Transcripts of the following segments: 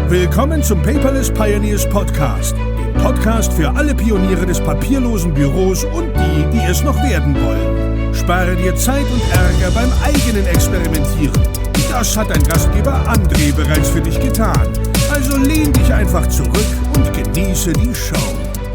Willkommen zum Paperless Pioneers Podcast, dem Podcast für alle Pioniere des papierlosen Büros und die es noch werden wollen. Spare dir Zeit und Ärger beim eigenen Experimentieren. Das hat dein Gastgeber André bereits für dich getan. Also lehn dich einfach zurück und genieße die Show.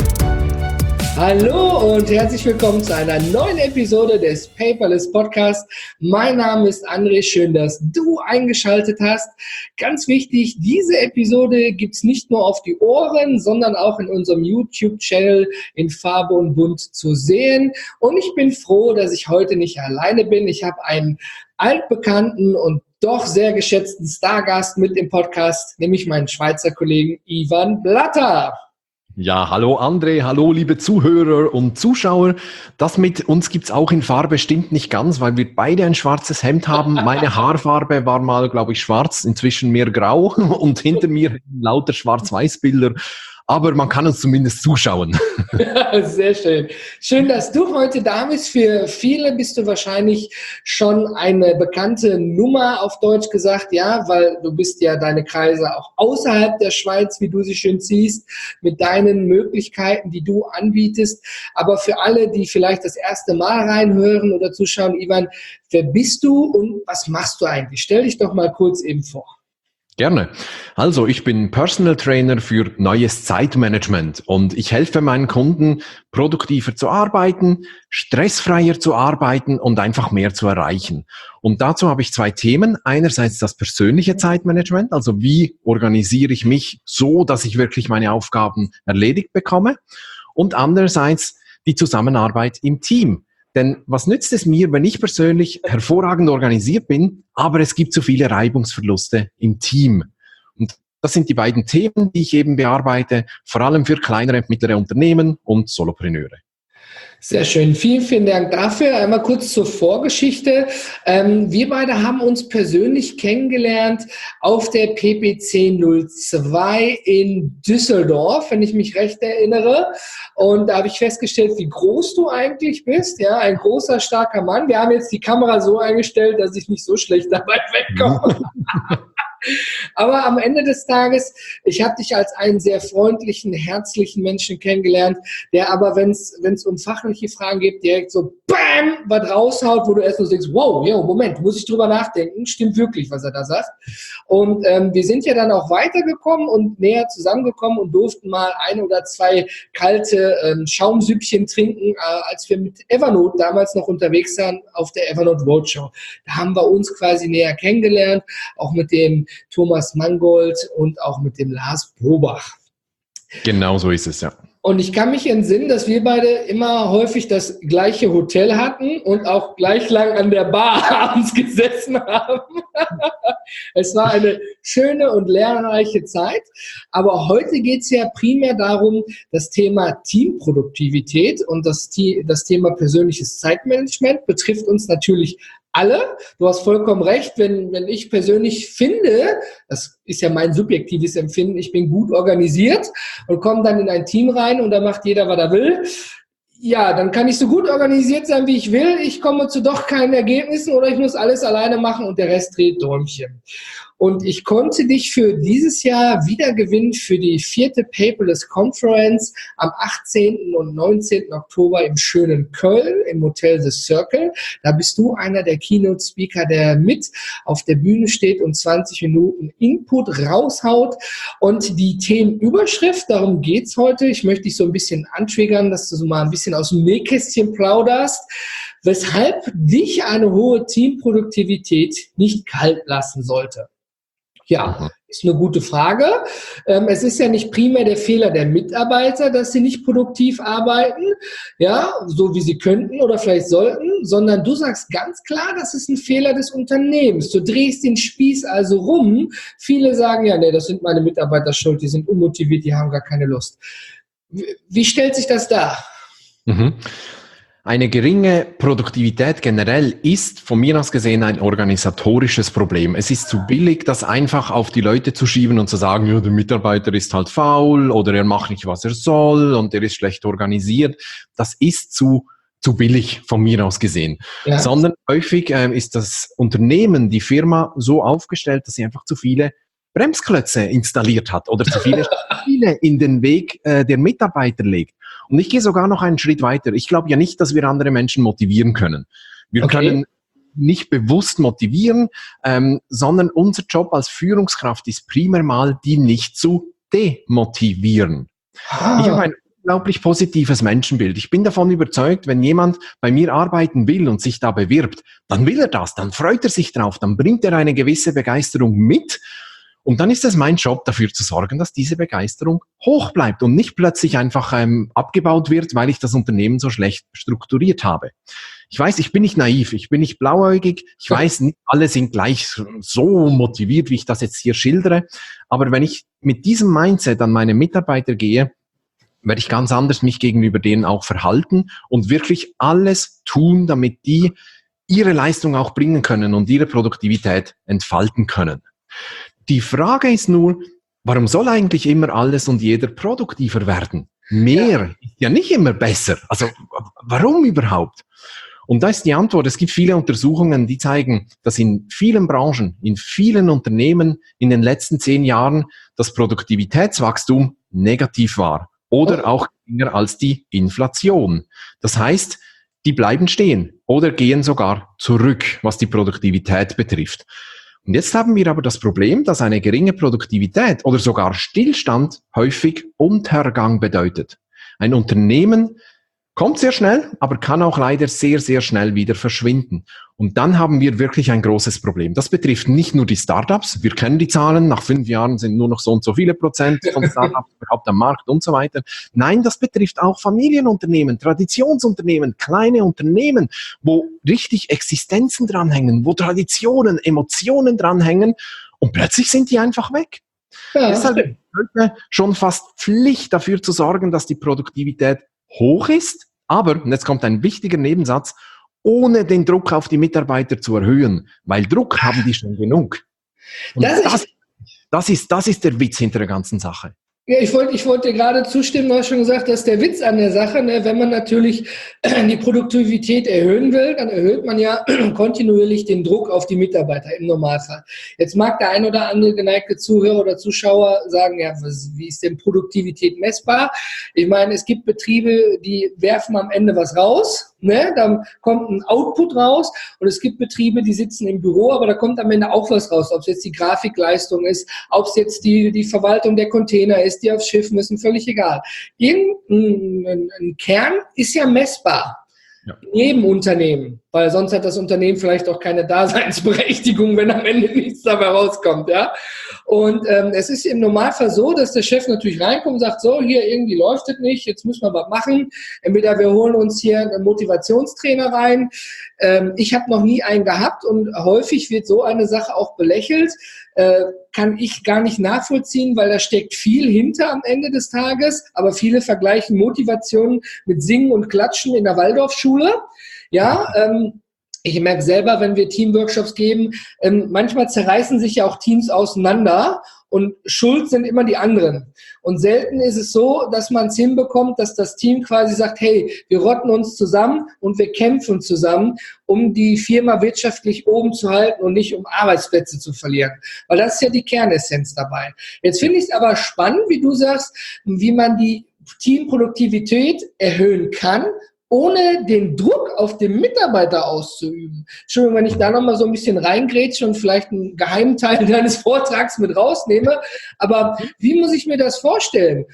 Hallo und herzlich willkommen zu einer neuen Episode des Paperless Podcast. Mein Name ist André, schön, dass du eingeschaltet hast. Ganz wichtig, diese Episode gibt's nicht nur auf die Ohren, sondern auch in unserem YouTube-Channel in Farbe und Bunt zu sehen. Und ich bin froh, dass ich heute nicht alleine bin. Ich habe einen altbekannten und doch sehr geschätzten Stargast mit im Podcast, nämlich meinen Schweizer Kollegen Ivan Blatter. Ja, hallo André, hallo liebe Zuhörer und Zuschauer. Das mit uns gibt's auch in Farbe, stimmt nicht ganz, weil wir beide ein schwarzes Hemd haben. Meine Haarfarbe war mal, glaube ich, schwarz, inzwischen mehr grau und hinter mir lauter Schwarz-Weiß-Bilder. Aber man kann uns zumindest zuschauen. Ja, sehr schön. Schön, dass du heute da bist. Für viele bist du wahrscheinlich schon eine bekannte Nummer, auf Deutsch gesagt, ja, weil du bist ja deine Kreise auch außerhalb der Schweiz, wie du sie schön ziehst, mit deinen Möglichkeiten, die du anbietest. Aber für alle, die vielleicht das erste Mal reinhören oder zuschauen, Ivan, wer bist du und was machst du eigentlich? Stell dich doch mal kurz eben vor. Gerne. Also, ich bin Personal Trainer für neues Zeitmanagement und ich helfe meinen Kunden, produktiver zu arbeiten, stressfreier zu arbeiten und einfach mehr zu erreichen. Und dazu habe ich zwei Themen. Einerseits das persönliche Zeitmanagement, also wie organisiere ich mich so, dass ich wirklich meine Aufgaben erledigt bekomme? Und andererseits die Zusammenarbeit im Team. Denn was nützt es mir, wenn ich persönlich hervorragend organisiert bin, aber es gibt zu viele Reibungsverluste im Team? Und das sind die beiden Themen, die ich eben bearbeite, vor allem für kleinere, mittlere Unternehmen und Solopreneure. Sehr schön. Vielen, vielen Dank dafür. Einmal kurz zur Vorgeschichte. Wir beide haben uns persönlich kennengelernt auf der PPC 02 in Düsseldorf, wenn ich mich recht erinnere. Und da habe ich festgestellt, wie groß du eigentlich bist. Ja, ein großer, starker Mann. Wir haben jetzt die Kamera so eingestellt, dass ich nicht so schlecht dabei wegkomme. Aber am Ende des Tages, ich habe dich als einen sehr freundlichen, herzlichen Menschen kennengelernt, der aber, wenn es um fachliche Fragen geht, direkt so BAM was raushaut, wo du erst so denkst, wow, ja, Moment, muss ich drüber nachdenken, stimmt wirklich, was er da sagt. Und wir sind ja dann auch weitergekommen und näher zusammengekommen und durften mal ein oder zwei kalte Schaumsüppchen trinken, als wir mit Evernote damals noch unterwegs waren auf der Evernote Roadshow. Da haben wir uns quasi näher kennengelernt, auch mit dem Thomas Mangold und auch mit dem Lars Probach. Genau so ist es, ja. Und ich kann mich entsinnen, dass wir beide immer häufig das gleiche Hotel hatten und auch gleich lang an der Bar abends gesessen haben. Es war eine schöne und lehrreiche Zeit. Aber heute geht es ja primär darum, das Thema Teamproduktivität und das Thema persönliches Zeitmanagement betrifft uns natürlich alle. Du hast vollkommen recht, wenn ich persönlich finde, das ist ja mein subjektives Empfinden, ich bin gut organisiert und komme dann in ein Team rein und da macht jeder, was er will. Ja, dann kann ich so gut organisiert sein, wie ich will. Ich komme zu doch keinen Ergebnissen oder ich muss alles alleine machen und der Rest dreht Däumchen. Und ich konnte dich für dieses Jahr wiedergewinnen für die 4. Paperless Conference am 18. und 19. Oktober im schönen Köln im Hotel The Circle. Da bist du einer der Keynote-Speaker, der mit auf der Bühne steht und 20 Minuten Input raushaut. Und die Themenüberschrift, darum geht's heute. Ich möchte dich so ein bisschen antriggern, dass du so mal ein bisschen aus dem Nähkästchen plauderst, weshalb dich eine hohe Teamproduktivität nicht kalt lassen sollte. Ja, ist eine gute Frage. Es ist ja nicht primär der Fehler der Mitarbeiter, dass sie nicht produktiv arbeiten, ja, so wie sie könnten oder vielleicht sollten, sondern du sagst ganz klar, das ist ein Fehler des Unternehmens. Du drehst den Spieß also rum. Viele sagen, ja, nee, das sind meine Mitarbeiter schuld, die sind unmotiviert, die haben gar keine Lust. Wie stellt sich das dar? Eine geringe Produktivität generell ist von mir aus gesehen ein organisatorisches Problem. Es ist zu billig, das einfach auf die Leute zu schieben und zu sagen, ja, der Mitarbeiter ist halt faul oder er macht nicht, was er soll und er ist schlecht organisiert. Das ist zu billig von mir aus gesehen. Ja. Sondern häufig ist das Unternehmen, die Firma so aufgestellt, dass sie einfach zu viele Bremsklötze installiert hat oder zu viele Spiele in den Weg der Mitarbeiter legt. Und ich gehe sogar noch einen Schritt weiter. Ich glaube ja nicht, dass wir andere Menschen motivieren können. Wir können nicht bewusst motivieren, sondern unser Job als Führungskraft ist primär mal, die nicht zu demotivieren. Ich habe ein unglaublich positives Menschenbild. Ich bin davon überzeugt, wenn jemand bei mir arbeiten will und sich da bewirbt, dann will er das, dann freut er sich drauf, dann bringt er eine gewisse Begeisterung mit. Und dann ist es mein Job, dafür zu sorgen, dass diese Begeisterung hoch bleibt und nicht plötzlich einfach abgebaut wird, weil ich das Unternehmen so schlecht strukturiert habe. Ich weiß, ich bin nicht naiv, ich bin nicht blauäugig, ich weiß, nicht alle sind gleich so motiviert, wie ich das jetzt hier schildere. Aber wenn ich mit diesem Mindset an meine Mitarbeiter gehe, werde ich ganz anders mich gegenüber denen auch verhalten und wirklich alles tun, damit die ihre Leistung auch bringen können und ihre Produktivität entfalten können. Die Frage ist nur, warum soll eigentlich immer alles und jeder produktiver werden? Mehr ist ja nicht immer besser. Also warum überhaupt? Und da ist die Antwort, es gibt viele Untersuchungen, die zeigen, dass in vielen Branchen, in vielen Unternehmen in den letzten 10 Jahren das Produktivitätswachstum negativ war oder auch geringer als die Inflation. Das heißt, die bleiben stehen oder gehen sogar zurück, was die Produktivität betrifft. Und jetzt haben wir aber das Problem, dass eine geringe Produktivität oder sogar Stillstand häufig Untergang bedeutet. Ein Unternehmen kommt sehr schnell, aber kann auch leider sehr, sehr schnell wieder verschwinden. Und dann haben wir wirklich ein großes Problem. Das betrifft nicht nur die Startups. Wir kennen die Zahlen. Nach 5 Jahren sind nur noch so und so viele Prozent von Startups überhaupt am Markt und so weiter. Nein, das betrifft auch Familienunternehmen, Traditionsunternehmen, kleine Unternehmen, wo richtig Existenzen dranhängen, wo Traditionen, Emotionen dranhängen und plötzlich sind die einfach weg. Ja. Deshalb ist es schon fast Pflicht, dafür zu sorgen, dass die Produktivität hoch ist, aber, und jetzt kommt ein wichtiger Nebensatz, ohne den Druck auf die Mitarbeiter zu erhöhen, weil Druck haben die schon genug. Und das ist der Witz hinter der ganzen Sache. Ja, ich wollte gerade zustimmen, du hast schon gesagt, das ist der Witz an der Sache, ne? Wenn man natürlich die Produktivität erhöhen will, dann erhöht man ja kontinuierlich den Druck auf die Mitarbeiter im Normalfall. Jetzt mag der ein oder andere geneigte Zuhörer oder Zuschauer sagen, ja, wie ist denn Produktivität messbar? Ich meine, es gibt Betriebe, die werfen am Ende was raus, ne? Dann kommt ein Output raus und es gibt Betriebe, die sitzen im Büro, aber da kommt am Ende auch was raus, ob es jetzt die Grafikleistung ist, ob es jetzt die Verwaltung der Container ist, die aufs Schiff müssen, völlig egal. Ein Kern ist ja messbar. Ja. In jedem Unternehmen, weil sonst hat das Unternehmen vielleicht auch keine Daseinsberechtigung, wenn am Ende nichts dabei rauskommt, ja. Und es ist im Normalfall so, dass der Chef natürlich reinkommt und sagt, so, hier irgendwie läuft es nicht, jetzt müssen wir was machen. Entweder wir holen uns hier einen Motivationstrainer rein. Ich habe noch nie einen gehabt und häufig wird so eine Sache auch belächelt. Kann ich gar nicht nachvollziehen, weil da steckt viel hinter am Ende des Tages, aber viele vergleichen Motivation mit Singen und Klatschen in der Waldorfschule. Ja, ich merke selber, wenn wir Teamworkshops geben, manchmal zerreißen sich ja auch Teams auseinander und schuld sind immer die anderen. Und selten ist es so, dass man es hinbekommt, dass das Team quasi sagt, hey, wir rotten uns zusammen und wir kämpfen zusammen, um die Firma wirtschaftlich oben zu halten und nicht um Arbeitsplätze zu verlieren. Weil das ist ja die Kernessenz dabei. Jetzt finde ich es aber spannend, wie du sagst, wie man die Teamproduktivität erhöhen kann, ohne den Druck auf den Mitarbeiter auszuüben. Entschuldigung, wenn ich da nochmal so ein bisschen reingrätsche und vielleicht einen geheimen Teil deines Vortrags mit rausnehme, aber wie muss ich mir das vorstellen?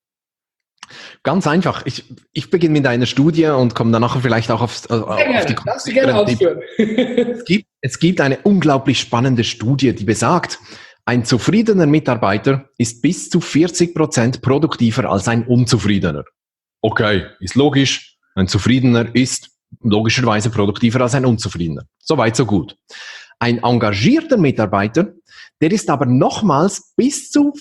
Ganz einfach. Ich beginne mit einer Studie und komme dann nachher vielleicht auch auf die darfst du gerne ausführen. Es gibt eine unglaublich spannende Studie, die besagt, ein zufriedener Mitarbeiter ist bis zu 40% produktiver als ein unzufriedener. Okay, ist logisch. Ein Zufriedener ist logischerweise produktiver als ein Unzufriedener. Soweit, so gut. Ein engagierter Mitarbeiter, der ist aber nochmals bis zu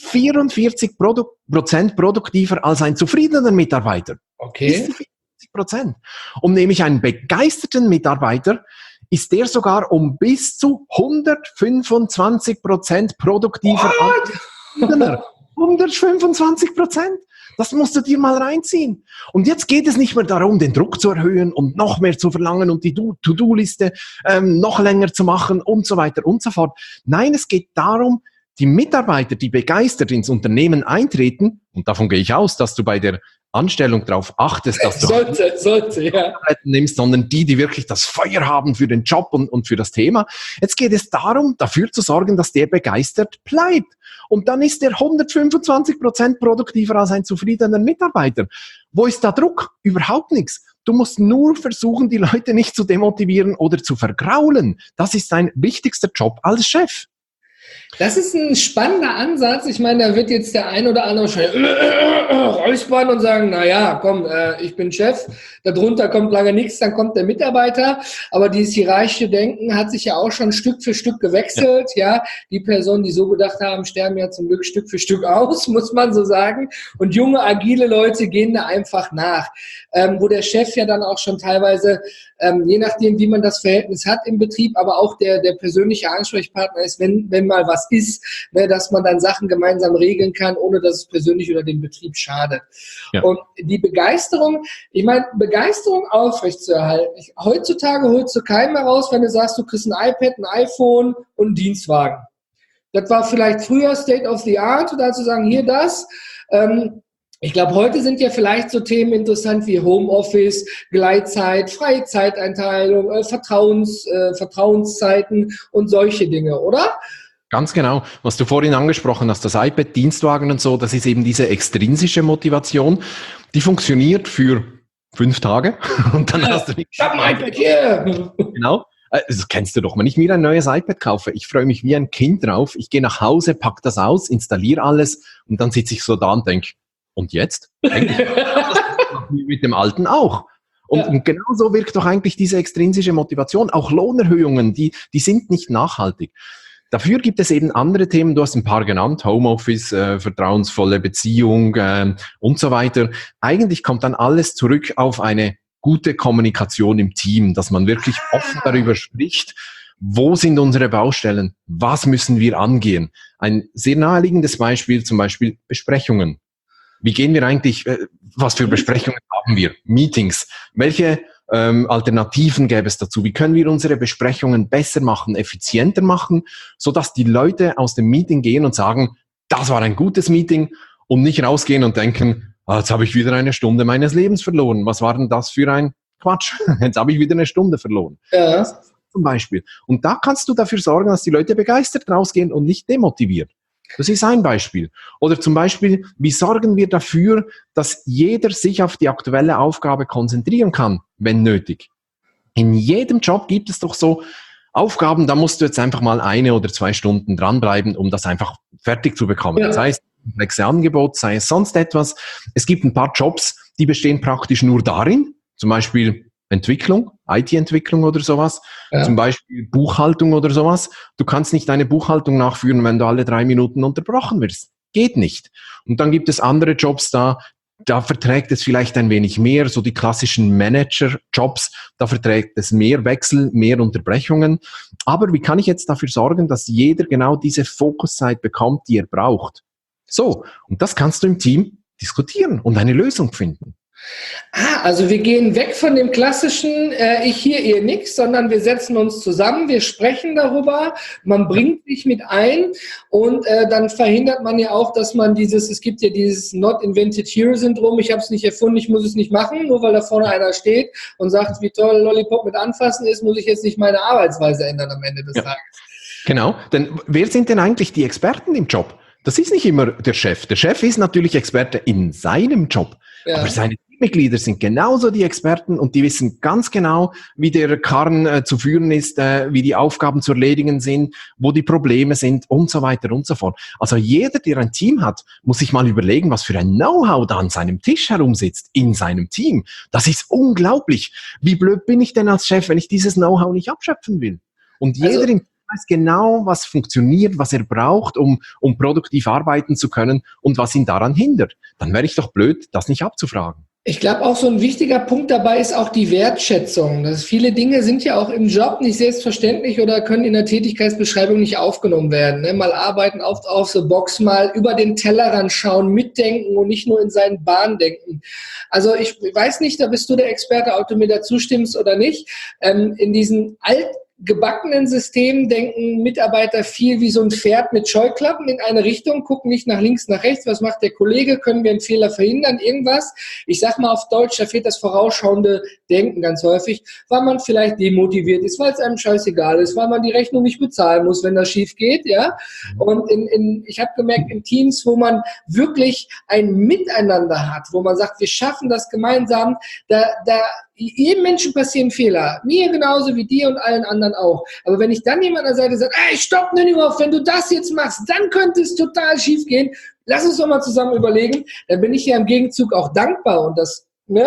44% produktiver als ein zufriedener Mitarbeiter. Okay. Bis zu 40%. Und nämlich einen begeisterten Mitarbeiter ist der sogar um bis zu 125% produktiver als ein Unzufriedener. 125%. Das musst du dir mal reinziehen. Und jetzt geht es nicht mehr darum, den Druck zu erhöhen und noch mehr zu verlangen und die To-Do-Liste noch länger zu machen und so weiter und so fort. Nein, es geht darum, die Mitarbeiter, die begeistert ins Unternehmen eintreten, und davon gehe ich aus, dass du bei der Anstellung darauf achtest, dass du sollte, ja. nimmst, sondern die wirklich das Feuer haben für den Job und für das Thema. Jetzt geht es darum, dafür zu sorgen, dass der begeistert bleibt. Und dann ist der 125% produktiver als ein zufriedener Mitarbeiter. Wo ist da Druck? Überhaupt nichts. Du musst nur versuchen, die Leute nicht zu demotivieren oder zu vergraulen. Das ist dein wichtigster Job als Chef. Das ist ein spannender Ansatz. Ich meine, da wird jetzt der ein oder andere räuspern und sagen, naja, komm, ich bin Chef, darunter kommt lange nichts, dann kommt der Mitarbeiter. Aber dieses hierarchische Denken hat sich ja auch schon Stück für Stück gewechselt. Ja, die Personen, die so gedacht haben, sterben ja zum Glück Stück für Stück aus, muss man so sagen. Und junge, agile Leute gehen da einfach nach. Wo der Chef ja dann auch schon teilweise, je nachdem, wie man das Verhältnis hat im Betrieb, aber auch der persönliche Ansprechpartner ist, wenn mal was ist, ne, dass man dann Sachen gemeinsam regeln kann, ohne dass es persönlich oder dem Betrieb schadet. Ja. Und die Begeisterung, ich meine, Begeisterung aufrechtzuerhalten. Heutzutage holst du keinen mehr raus, wenn du sagst, du kriegst ein iPad, ein iPhone und einen Dienstwagen. Das war vielleicht früher State of the Art, da zu sagen, hier das. Ich glaube, heute sind ja vielleicht so Themen interessant wie Homeoffice, Gleitzeit, freie Zeiteinteilung, Vertrauenszeiten und solche Dinge, oder? Ganz genau. Was du vorhin angesprochen hast, das iPad, Dienstwagen und so, das ist eben diese extrinsische Motivation. Die funktioniert für 5 Tage und dann hast du nichts. Ich habe ein iPad hier! Genau. Das kennst du doch. Wenn ich mir ein neues iPad kaufe, ich freue mich wie ein Kind drauf. Ich gehe nach Hause, pack das aus, installiere alles und dann sitze ich so da und denke, und jetzt? Eigentlich mit dem Alten auch. Und genau so wirkt doch eigentlich diese extrinsische Motivation. Auch Lohnerhöhungen, die sind nicht nachhaltig. Dafür gibt es eben andere Themen, du hast ein paar genannt, Homeoffice, vertrauensvolle Beziehung und so weiter. Eigentlich kommt dann alles zurück auf eine gute Kommunikation im Team, dass man wirklich offen darüber spricht, wo sind unsere Baustellen, was müssen wir angehen. Ein sehr naheliegendes Beispiel, zum Beispiel Besprechungen. Wie gehen wir eigentlich, was für Besprechungen haben wir? Meetings. Welche Alternativen gäbe es dazu? Wie können wir unsere Besprechungen besser machen, effizienter machen, sodass die Leute aus dem Meeting gehen und sagen, das war ein gutes Meeting und nicht rausgehen und denken, jetzt habe ich wieder eine Stunde meines Lebens verloren. Was war denn das für ein Quatsch? Jetzt habe ich wieder eine Stunde verloren. Ja. Zum Beispiel. Und da kannst du dafür sorgen, dass die Leute begeistert rausgehen und nicht demotiviert. Das ist ein Beispiel. Oder zum Beispiel, wie sorgen wir dafür, dass jeder sich auf die aktuelle Aufgabe konzentrieren kann, wenn nötig? In jedem Job gibt es doch so Aufgaben, da musst du jetzt einfach mal 1 oder 2 Stunden dranbleiben, um das einfach fertig zu bekommen. Ja. Sei es komplexe Angebot, sei es sonst etwas. Es gibt ein paar Jobs, die bestehen praktisch nur darin, zum Beispiel Entwicklung, IT-Entwicklung oder sowas, zum Beispiel Buchhaltung oder sowas. Du kannst nicht deine Buchhaltung nachführen, wenn du alle 3 Minuten unterbrochen wirst. Geht nicht. Und dann gibt es andere Jobs da verträgt es vielleicht ein wenig mehr, so die klassischen Manager-Jobs, da verträgt es mehr Wechsel, mehr Unterbrechungen. Aber wie kann ich jetzt dafür sorgen, dass jeder genau diese Fokuszeit bekommt, die er braucht? So, und das kannst du im Team diskutieren und eine Lösung finden. Also wir gehen weg von dem klassischen ich hier, ihr nix, sondern wir setzen uns zusammen, wir sprechen darüber, man bringt sich mit ein und dann verhindert man ja auch, dass man es gibt ja dieses Not Invented Hero Syndrom, ich habe es nicht erfunden, ich muss es nicht machen, nur weil da vorne einer steht und sagt, wie toll Lollipop mit anfassen ist, muss ich jetzt nicht meine Arbeitsweise ändern am Ende des Tages. Genau, denn wer sind denn eigentlich die Experten im Job? Das ist nicht immer der Chef. Der Chef ist natürlich Experte in seinem Job, aber seine Mitglieder sind genauso die Experten und die wissen ganz genau, wie der Karren zu führen ist, wie die Aufgaben zu erledigen sind, wo die Probleme sind und so weiter und so fort. Also jeder, der ein Team hat, muss sich mal überlegen, was für ein Know-how da an seinem Tisch herumsitzt, in seinem Team. Das ist unglaublich. Wie blöd bin ich denn als Chef, wenn ich dieses Know-how nicht abschöpfen will? Und jeder im weiß genau, was funktioniert, was er braucht, um produktiv arbeiten zu können und was ihn daran hindert. Dann wäre ich doch blöd, das nicht abzufragen. Ich glaube, auch so ein wichtiger Punkt dabei ist auch die Wertschätzung. Viele Dinge sind ja auch im Job nicht selbstverständlich oder können in der Tätigkeitsbeschreibung nicht aufgenommen werden. Ne? Mal arbeiten auf the box, mal über den Tellerrand schauen, mitdenken und nicht nur in seinen Bahnen denken. Also ich weiß nicht, da bist du der Experte, ob du mir da zustimmst oder nicht. In diesen gebackenen Systemen denken Mitarbeiter viel wie so ein Pferd mit Scheuklappen in eine Richtung, gucken nicht nach links, nach rechts, was macht der Kollege, können wir einen Fehler verhindern, irgendwas. Ich sag mal auf Deutsch, da fehlt das vorausschauende Denken ganz häufig, weil man vielleicht demotiviert ist, weil es einem scheißegal ist, weil man die Rechnung nicht bezahlen muss, wenn das schief geht, ja. Und ich habe gemerkt, in Teams, wo man wirklich ein Miteinander hat, wo man sagt, wir schaffen das gemeinsam, jedem Menschen passieren Fehler. Mir genauso wie dir und allen anderen auch. Aber wenn ich dann jemand an der Seite sage, ey, stopp, Nüninghoff, wenn du das jetzt machst, dann könnte es total schief gehen. Lass uns doch mal zusammen überlegen. Dann bin ich ja im Gegenzug auch dankbar. Und das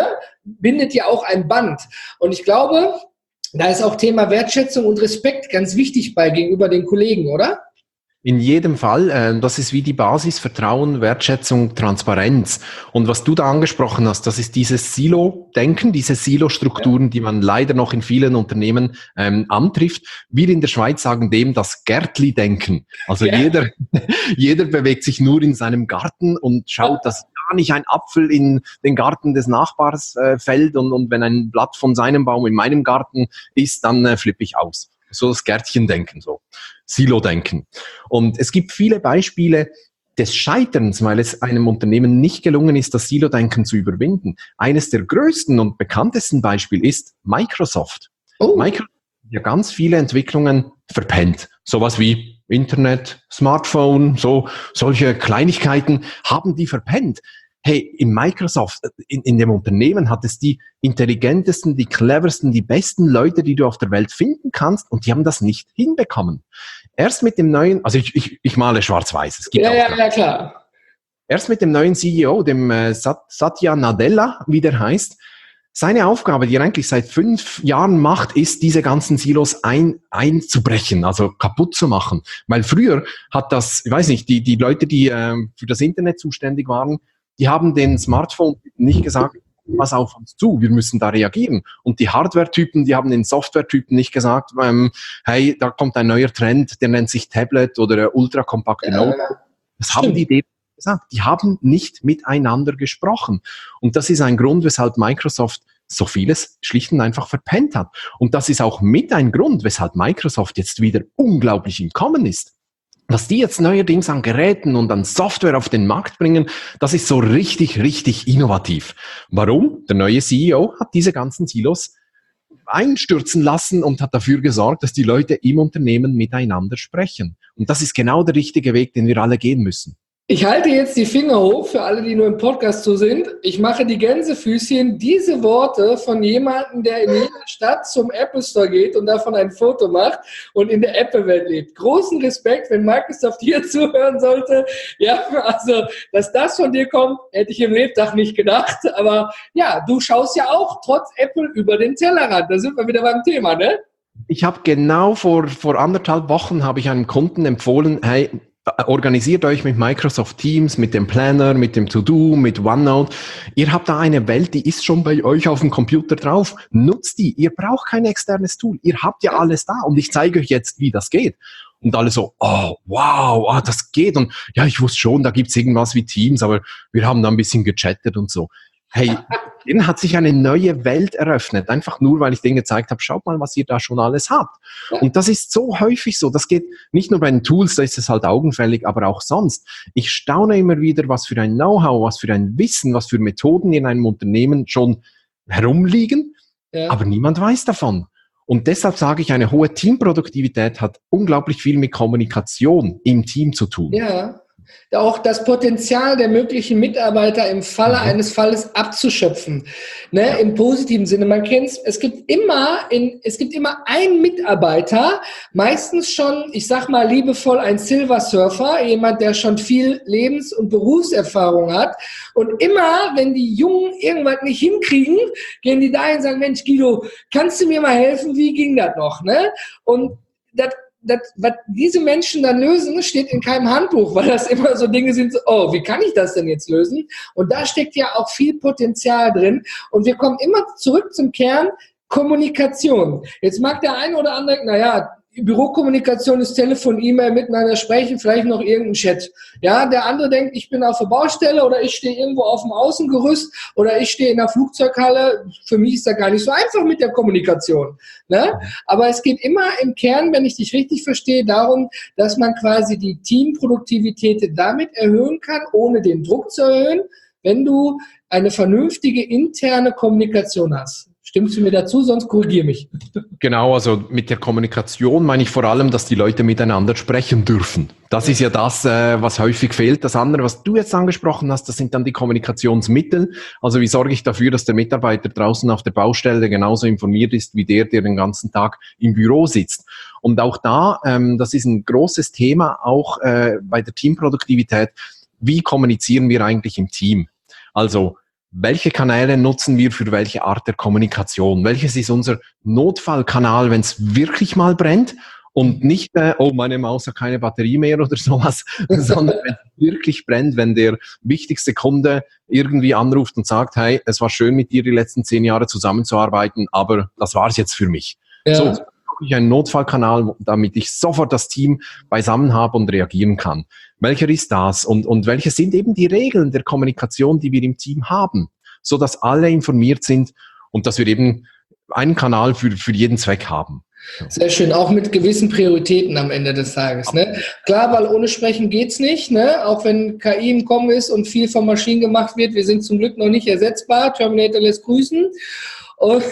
bindet ja auch ein Band. Und ich glaube, da ist auch Thema Wertschätzung und Respekt ganz wichtig bei gegenüber den Kollegen, oder? In jedem Fall, das ist wie die Basis, Vertrauen, Wertschätzung, Transparenz. Und was du da angesprochen hast, das ist dieses Silo-Denken, diese Silo-Strukturen, die man leider noch in vielen Unternehmen antrifft. Wir in der Schweiz sagen dem das Gärtli-Denken. Also jeder bewegt sich nur in seinem Garten und schaut, dass gar nicht ein Apfel in den Garten des Nachbars fällt und wenn ein Blatt von seinem Baum in meinem Garten ist, dann flippe ich aus. So das Gärtchendenken, so Silo-Denken. Und es gibt viele Beispiele des Scheiterns, weil es einem Unternehmen nicht gelungen ist, das Silo-Denken zu überwinden. Eines der größten und bekanntesten Beispiele ist Microsoft. Microsoft hat ja ganz viele Entwicklungen verpennt. Sowas wie Internet, Smartphone, solche Kleinigkeiten haben die verpennt. Hey, in Microsoft, in dem Unternehmen hat es die intelligentesten, die cleversten, die besten Leute, die du auf der Welt finden kannst, und die haben das nicht hinbekommen. Erst mit dem neuen, also ich male schwarz-weiß. Es gibt ja, klar. Erst mit dem neuen CEO, dem Satya Nadella, wie der heißt, seine Aufgabe, die er eigentlich seit 5 Jahren macht, ist, diese ganzen Silos einzubrechen, also kaputt zu machen. Weil früher hat das, ich weiß nicht, die Leute, die für das Internet zuständig waren, die haben den Smartphone nicht gesagt, pass auf uns zu, wir müssen da reagieren. Und die Hardware-Typen, die haben den Software-Typen nicht gesagt, hey, da kommt ein neuer Trend, der nennt sich Tablet oder ultrakompakte Notebook. Das haben die gesagt. Die haben nicht miteinander gesprochen. Und das ist ein Grund, weshalb Microsoft so vieles schlicht und einfach verpennt hat. Und das ist auch mit ein Grund, weshalb Microsoft jetzt wieder unglaublich im Kommen ist. Was die jetzt neuerdings an Geräten und an Software auf den Markt bringen, das ist so richtig, richtig innovativ. Warum? Der neue CEO hat diese ganzen Silos einstürzen lassen und hat dafür gesorgt, dass die Leute im Unternehmen miteinander sprechen. Und das ist genau der richtige Weg, den wir alle gehen müssen. Ich halte jetzt die Finger hoch für alle, die nur im Podcast so sind. Ich mache die Gänsefüßchen. Diese Worte von jemandem, der in jeder Stadt zum Apple Store geht und davon ein Foto macht und in der Apple-Welt lebt. Großen Respekt, wenn Microsoft hier zuhören sollte. Ja, also, dass das von dir kommt, hätte ich im Lebtag nicht gedacht. Aber ja, du schaust ja auch trotz Apple über den Tellerrand. Da sind wir wieder beim Thema, ne? Ich habe genau vor 1,5 Wochen habe ich einem Kunden empfohlen, hey, organisiert euch mit Microsoft Teams, mit dem Planner, mit dem To-Do, mit OneNote. Ihr habt da eine Welt, die ist schon bei euch auf dem Computer drauf. Nutzt die. Ihr braucht kein externes Tool. Ihr habt ja alles da und ich zeige euch jetzt, wie das geht. Und alle so, oh, wow, das geht. Und ja, ich wusste schon, da gibt's irgendwas wie Teams, aber wir haben da ein bisschen gechattet und so. Hey, denen hat sich eine neue Welt eröffnet, einfach nur, weil ich denen gezeigt habe, schaut mal, was ihr da schon alles habt. Und das ist so häufig so, das geht nicht nur bei den Tools, da ist es halt augenfällig, aber auch sonst. Ich staune immer wieder, was für ein Know-how, was für ein Wissen, was für Methoden in einem Unternehmen schon herumliegen, aber niemand weiß davon. Und deshalb sage ich, eine hohe Teamproduktivität hat unglaublich viel mit Kommunikation im Team zu tun. Ja. Auch das Potenzial der möglichen Mitarbeiter im Falle eines Falles abzuschöpfen. Ne, im positiven Sinne. Man kennt's, es gibt immer einen Mitarbeiter, meistens schon, ich sag mal liebevoll, ein Silver Surfer, jemand, der schon viel Lebens- und Berufserfahrung hat. Und immer, wenn die Jungen irgendwas nicht hinkriegen, gehen die dahin und sagen, Mensch, Guido, kannst du mir mal helfen? Wie ging das noch? Ne? Und was diese Menschen dann lösen, steht in keinem Handbuch, weil das immer so Dinge sind, so, oh, wie kann ich das denn jetzt lösen? Und da steckt ja auch viel Potenzial drin. Und wir kommen immer zurück zum Kern Kommunikation. Jetzt mag der eine oder andere, naja, Bürokommunikation ist Telefon, E-Mail, miteinander sprechen, vielleicht noch irgendein Chat. Ja, der andere denkt, ich bin auf der Baustelle oder ich stehe irgendwo auf dem Außengerüst oder ich stehe in der Flugzeughalle. Für mich ist das gar nicht so einfach mit der Kommunikation. Ne? Aber es geht immer im Kern, wenn ich dich richtig verstehe, darum, dass man quasi die Teamproduktivität damit erhöhen kann, ohne den Druck zu erhöhen, wenn du eine vernünftige interne Kommunikation hast. Stimmst du mir dazu, sonst korrigier mich. Genau, also mit der Kommunikation meine ich vor allem, dass die Leute miteinander sprechen dürfen. Das ist ja das, was häufig fehlt. Das andere, was du jetzt angesprochen hast, das sind dann die Kommunikationsmittel. Also wie sorge ich dafür, dass der Mitarbeiter draußen auf der Baustelle genauso informiert ist, wie der den ganzen Tag im Büro sitzt. Und auch da, das ist ein großes Thema, auch bei der Teamproduktivität. Wie kommunizieren wir eigentlich im Team? Also, welche Kanäle nutzen wir für welche Art der Kommunikation? Welches ist unser Notfallkanal, wenn es wirklich mal brennt? Und nicht, oh, meine Maus hat keine Batterie mehr oder sowas, sondern wenn es wirklich brennt, wenn der wichtigste Kunde irgendwie anruft und sagt, hey, es war schön mit dir die letzten 10 Jahre zusammenzuarbeiten, aber das war's jetzt für mich. Ja. So habe ich einen Notfallkanal, damit ich sofort das Team beisammen habe und reagieren kann. Welcher ist das? Und welche sind eben die Regeln der Kommunikation, die wir im Team haben, so dass alle informiert sind und dass wir eben einen Kanal für jeden Zweck haben. Sehr schön, auch mit gewissen Prioritäten am Ende des Tages. Ne? Klar, weil ohne Sprechen geht's nicht, ne? Auch wenn KI im Kommen ist und viel von Maschinen gemacht wird. Wir sind zum Glück noch nicht ersetzbar. Terminator lässt grüßen. Und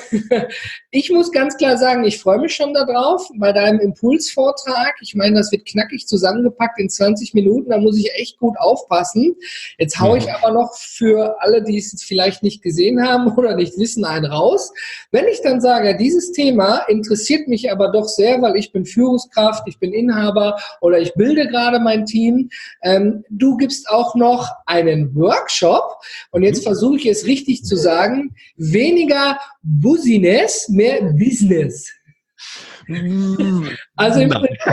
ich muss ganz klar sagen, ich freue mich schon darauf bei deinem Impulsvortrag. Ich meine, das wird knackig zusammengepackt in 20 Minuten, da muss ich echt gut aufpassen. Jetzt haue ich aber noch für alle, die es vielleicht nicht gesehen haben oder nicht wissen, einen raus. Wenn ich dann sage, dieses Thema interessiert mich aber doch sehr, weil ich bin Führungskraft, ich bin Inhaber oder ich bilde gerade mein Team. Du gibst auch noch einen Workshop und jetzt versuche ich es richtig zu sagen, weniger Bussiness, mehr Business. Also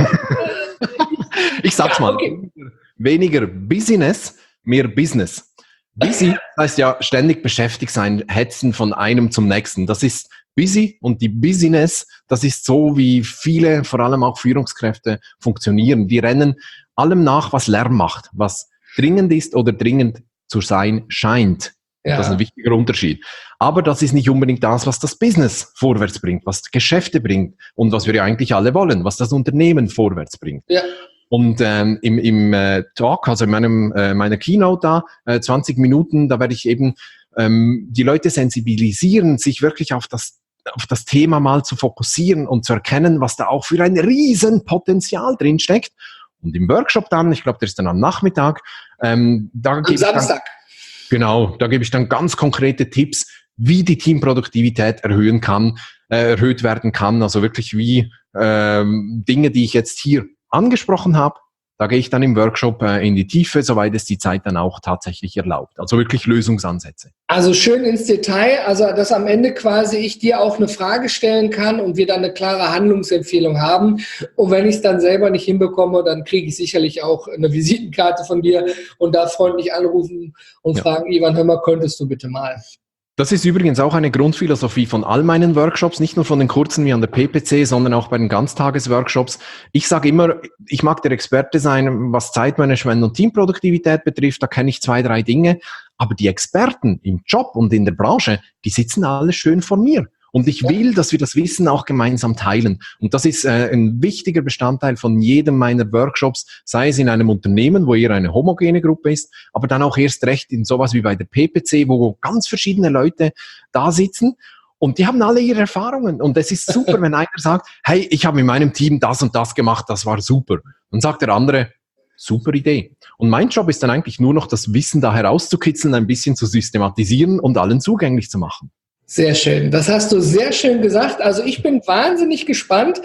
ich sag's mal. Okay. Weniger Business, mehr Business. Busy heißt ja ständig beschäftigt sein, hetzen von einem zum nächsten. Das ist busy und die Business, das ist so, wie viele, vor allem auch Führungskräfte, funktionieren. Die rennen allem nach, was Lärm macht, was dringend ist oder dringend zu sein scheint. Ja. Das ist ein wichtiger Unterschied. Aber das ist nicht unbedingt das, was das Business vorwärts bringt, was Geschäfte bringt und was wir ja eigentlich alle wollen, was das Unternehmen vorwärts bringt. Ja. Und im Talk, also in meiner Keynote da, 20 Minuten, da werde ich eben die Leute sensibilisieren, sich wirklich auf das Thema mal zu fokussieren und zu erkennen, was da auch für ein Riesenpotenzial drin steckt. Und im Workshop dann, ich glaube, der ist dann am Nachmittag, am Samstag. Genau, da gebe ich dann ganz konkrete Tipps, wie die Teamproduktivität erhöht werden kann. Also wirklich wie Dinge, die ich jetzt hier angesprochen habe, da gehe ich dann im Workshop in die Tiefe, soweit es die Zeit dann auch tatsächlich erlaubt. Also wirklich Lösungsansätze. Also schön ins Detail, also dass am Ende quasi ich dir auch eine Frage stellen kann und wir dann eine klare Handlungsempfehlung haben. Und wenn ich es dann selber nicht hinbekomme, dann kriege ich sicherlich auch eine Visitenkarte von dir und da freundlich anrufen und fragen, Ivan, hör mal, könntest du bitte mal. Das ist übrigens auch eine Grundphilosophie von all meinen Workshops, nicht nur von den kurzen wie an der PPC, sondern auch bei den Ganztagesworkshops. Ich sage immer, ich mag der Experte sein, was Zeitmanagement und Teamproduktivität betrifft. Da kenne ich 2, 3 Dinge. Aber die Experten im Job und in der Branche, die sitzen alle schön vor mir. Und ich will, dass wir das Wissen auch gemeinsam teilen. Und das ist ein wichtiger Bestandteil von jedem meiner Workshops, sei es in einem Unternehmen, wo eher eine homogene Gruppe ist, aber dann auch erst recht in sowas wie bei der PPC, wo ganz verschiedene Leute da sitzen. Und die haben alle ihre Erfahrungen. Und es ist super, wenn einer sagt, hey, ich habe in meinem Team das und das gemacht, das war super. Dann sagt der andere, super Idee. Und mein Job ist dann eigentlich nur noch, das Wissen da herauszukitzeln, ein bisschen zu systematisieren und allen zugänglich zu machen. Sehr schön. Das hast du sehr schön gesagt. Also ich bin wahnsinnig gespannt.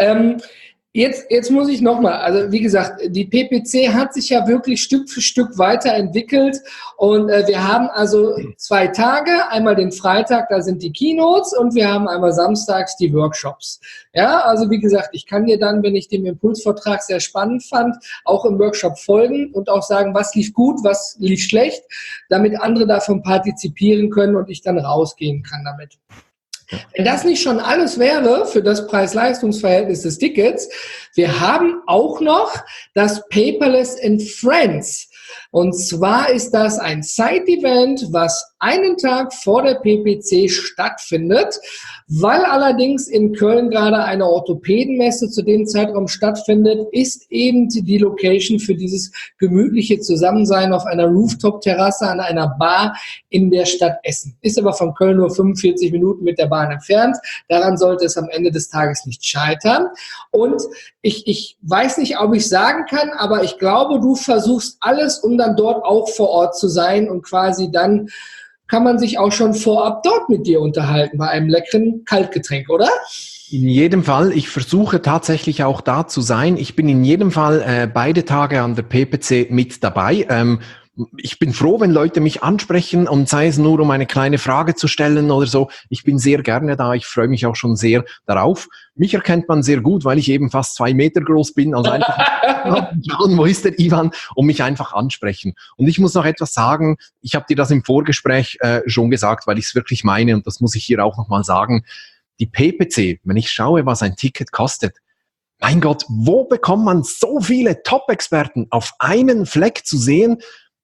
Jetzt muss ich nochmal, also wie gesagt, die PPC hat sich ja wirklich Stück für Stück weiterentwickelt und wir haben also 2 Tage, einmal den Freitag, da sind die Keynotes und wir haben einmal samstags die Workshops. Ja, also wie gesagt, ich kann dir dann, wenn ich den Impulsvortrag sehr spannend fand, auch im Workshop folgen und auch sagen, was lief gut, was lief schlecht, damit andere davon partizipieren können und ich dann rausgehen kann damit. Wenn das nicht schon alles wäre für das Preis-Leistungs-Verhältnis des Tickets, wir haben auch noch das Paperless in Friends. Und zwar ist das ein Side-Event, was einen Tag vor der PPC stattfindet, weil allerdings in Köln gerade eine Orthopädenmesse zu dem Zeitraum stattfindet, ist eben die Location für dieses gemütliche Zusammensein auf einer Rooftop-Terrasse an einer Bar in der Stadt Essen. Ist aber von Köln nur 45 Minuten mit der Bahn entfernt. Daran sollte es am Ende des Tages nicht scheitern. Und ich weiß nicht, ob ich sagen kann, aber ich glaube, du versuchst alles, um dann dort auch vor Ort zu sein und quasi dann kann man sich auch schon vorab dort mit dir unterhalten bei einem leckeren Kaltgetränk, oder? In jedem Fall, ich versuche tatsächlich auch da zu sein. Ich bin in jedem Fall beide Tage an der PPC mit dabei. Ich bin froh, wenn Leute mich ansprechen und sei es nur, um eine kleine Frage zu stellen oder so. Ich bin sehr gerne da. Ich freue mich auch schon sehr darauf. Mich erkennt man sehr gut, weil ich eben fast 2 Meter groß bin. Also einfach schauen, wo ist der Ivan, und mich einfach ansprechen. Und ich muss noch etwas sagen. Ich habe dir das im Vorgespräch schon gesagt, weil ich es wirklich meine, und das muss ich hier auch nochmal sagen. Die PPC, wenn ich schaue, was ein Ticket kostet, mein Gott, wo bekommt man so viele Top-Experten auf einen Fleck zu sehen,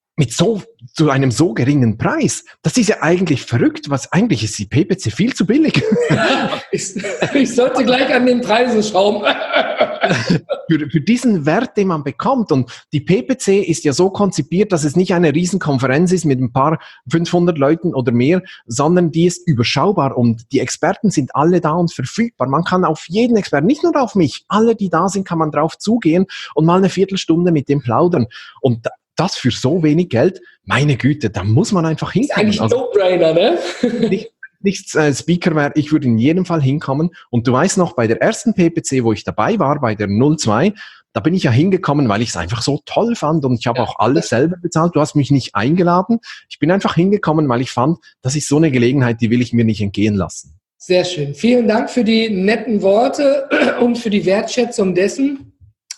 zu einem so geringen Preis? Das ist ja eigentlich verrückt. Eigentlich ist die PPC viel zu billig. Ich sollte gleich an den Preisen schrauben. Für diesen Wert, den man bekommt. Und die PPC ist ja so konzipiert, dass es nicht eine Riesenkonferenz ist mit ein paar 500 Leuten oder mehr, sondern die ist überschaubar und die Experten sind alle da und verfügbar. Man kann auf jeden Experten, nicht nur auf mich, alle, die da sind, kann man drauf zugehen und mal eine Viertelstunde mit dem plaudern. Und das für so wenig Geld, meine Güte, da muss man einfach hinkommen. Das ist eigentlich ein No-Brainer, ne? Nicht Speaker wäre, ich würde in jedem Fall hinkommen. Und du weißt noch, bei der ersten PPC, wo ich dabei war, bei der 02, da bin ich ja hingekommen, weil ich es einfach so toll fand und ich habe auch alles selber bezahlt. Du hast mich nicht eingeladen. Ich bin einfach hingekommen, weil ich fand, das ist so eine Gelegenheit, die will ich mir nicht entgehen lassen. Sehr schön. Vielen Dank für die netten Worte und für die Wertschätzung dessen.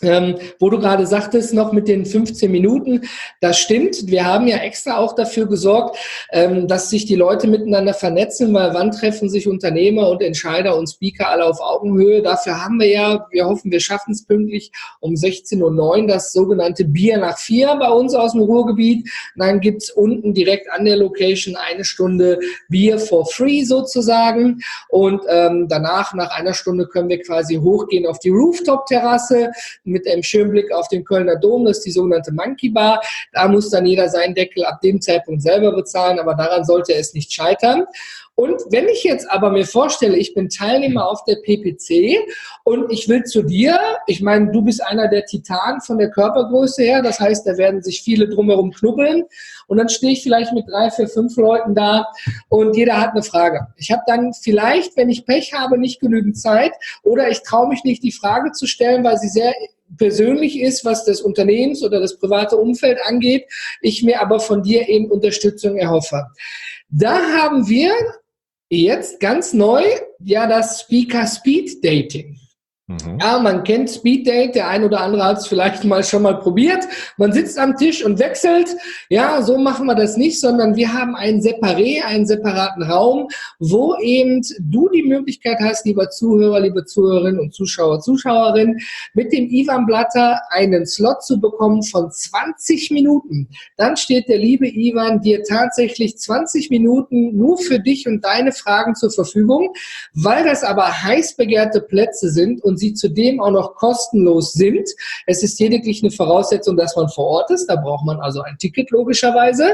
Wo du gerade sagtest, noch mit den 15 Minuten, das stimmt. Wir haben ja extra auch dafür gesorgt, dass sich die Leute miteinander vernetzen, weil wann treffen sich Unternehmer und Entscheider und Speaker alle auf Augenhöhe? Dafür haben wir hoffen, wir schaffen es pünktlich um 16:09 Uhr, das sogenannte Bier nach 4 bei uns aus dem Ruhrgebiet. Und dann gibt's unten direkt an der Location 1 Stunde Bier for free sozusagen. Und danach, nach 1 Stunde, können wir quasi hochgehen auf die Rooftop-Terrasse mit einem schönen Blick auf den Kölner Dom, das ist die sogenannte Monkey Bar. Da muss dann jeder seinen Deckel ab dem Zeitpunkt selber bezahlen, aber daran sollte es nicht scheitern. Und wenn ich jetzt aber mir vorstelle, ich bin Teilnehmer auf der PPC und ich will zu dir, ich meine, du bist einer der Titanen von der Körpergröße her, das heißt, da werden sich viele drumherum knubbeln und dann stehe ich vielleicht mit 3, 4, 5 Leuten da und jeder hat eine Frage. Ich habe dann vielleicht, wenn ich Pech habe, nicht genügend Zeit oder ich traue mich nicht, die Frage zu stellen, weil sie sehr persönlich ist, was das Unternehmens- oder das private Umfeld angeht, ich mir aber von dir eben Unterstützung erhoffe. Da haben wir jetzt ganz neu ja das Speaker Speed Dating. Ja, man kennt Speed Date, der ein oder andere hat es vielleicht schon mal probiert. Man sitzt am Tisch und wechselt. Ja, so machen wir das nicht, sondern wir haben einen separaten Raum, wo eben du die Möglichkeit hast, lieber Zuhörer, liebe Zuhörerinnen und Zuschauer, Zuschauerinnen, mit dem Ivan Blatter einen Slot zu bekommen von 20 Minuten. Dann steht der liebe Ivan dir tatsächlich 20 Minuten nur für dich und deine Fragen zur Verfügung. Weil das aber heiß begehrte Plätze sind und sie zudem auch noch kostenlos sind. Es ist lediglich eine Voraussetzung, dass man vor Ort ist. Da braucht man also ein Ticket logischerweise.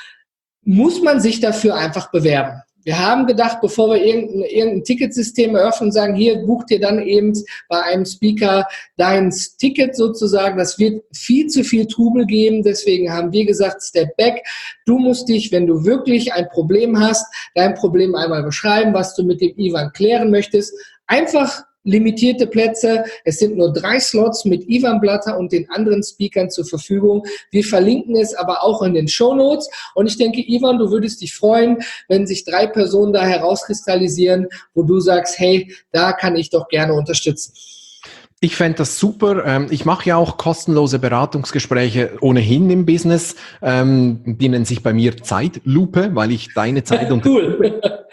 Muss man sich dafür einfach bewerben. Wir haben gedacht, bevor wir irgendein Ticketsystem eröffnen und sagen, hier bucht ihr dann eben bei einem Speaker dein Ticket sozusagen. Das wird viel zu viel Trubel geben. Deswegen haben wir gesagt, Step Back. Du musst dich, wenn du wirklich ein Problem hast, dein Problem einmal beschreiben, was du mit dem Ivan klären möchtest. Einfach limitierte Plätze. Es sind nur 3 Slots mit Ivan Blatter und den anderen Speakern zur Verfügung. Wir verlinken es aber auch in den Shownotes. Und ich denke, Ivan, du würdest dich freuen, wenn sich 3 Personen da herauskristallisieren, wo du sagst, hey, da kann ich doch gerne unterstützen. Ich fände das super. Ich mache ja auch kostenlose Beratungsgespräche ohnehin im Business. Die nennen sich bei mir Zeitlupe, weil ich deine Zeit und cool.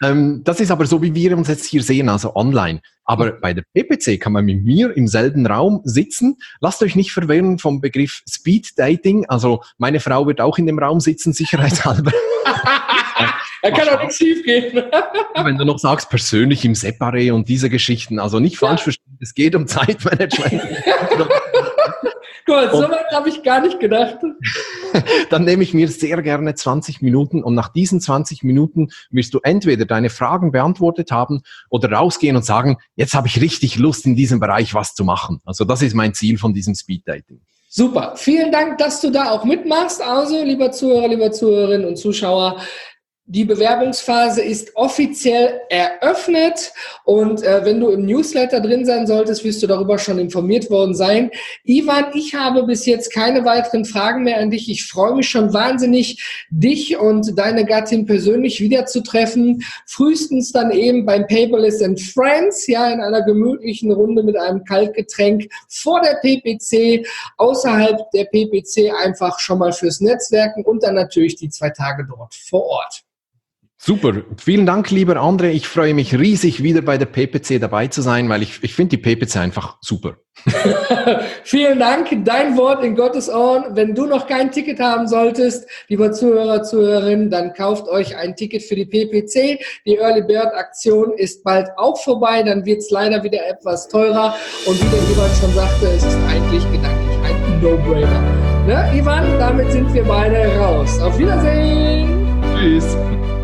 Das ist aber so, wie wir uns jetzt hier sehen, also online. Aber bei der PPC kann man mit mir im selben Raum sitzen. Lasst euch nicht verwirren vom Begriff Speed Dating. Also meine Frau wird auch in dem Raum sitzen, sicherheitshalber. Da kann doch nichts schief gehen. Wenn du noch sagst, persönlich im Separé und diese Geschichten, also nicht falsch verstehen, es geht um Zeitmanagement. Gut, so weit habe ich gar nicht gedacht. Dann nehme ich mir sehr gerne 20 Minuten und nach diesen 20 Minuten wirst du entweder deine Fragen beantwortet haben oder rausgehen und sagen, jetzt habe ich richtig Lust, in diesem Bereich was zu machen. Also das ist mein Ziel von diesem Speed Dating. Super, vielen Dank, dass du da auch mitmachst. Also, lieber Zuhörer, lieber Zuhörerinnen und Zuschauer, die Bewerbungsphase ist offiziell eröffnet und wenn du im Newsletter drin sein solltest, wirst du darüber schon informiert worden sein. Ivan, ich habe bis jetzt keine weiteren Fragen mehr an dich. Ich freue mich schon wahnsinnig, dich und deine Gattin persönlich wiederzutreffen. Frühestens dann eben beim Paperless and Friends, ja, in einer gemütlichen Runde mit einem Kaltgetränk vor der PPC, außerhalb der PPC einfach schon mal fürs Netzwerken und dann natürlich die 2 Tage dort vor Ort. Super. Vielen Dank, lieber André. Ich freue mich riesig, wieder bei der PPC dabei zu sein, weil ich finde die PPC einfach super. Vielen Dank. Dein Wort in Gottes Ohren. Wenn du noch kein Ticket haben solltest, lieber Zuhörer, Zuhörerin, dann kauft euch ein Ticket für die PPC. Die Early Bird Aktion ist bald auch vorbei. Dann wird es leider wieder etwas teurer. Und wie der Ivan schon sagte, es ist eigentlich gedanklich ein No-Brainer. Ne, Ivan, damit sind wir beide raus. Auf Wiedersehen. Tschüss.